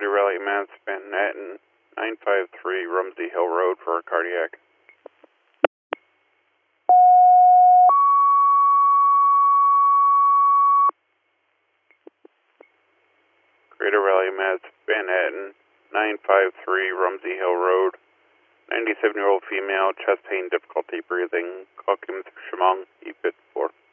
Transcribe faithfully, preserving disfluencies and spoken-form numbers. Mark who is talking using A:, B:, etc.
A: Greater Raleigh, Mass, Manhattan, nine five three Rumsey Hill Road for a cardiac. Greater Raleigh, Mass, Manhattan, nine five three Rumsey Hill Road, ninety-seven-year-old female, chest pain, difficulty breathing, call Kim Shamong, E fifty-four.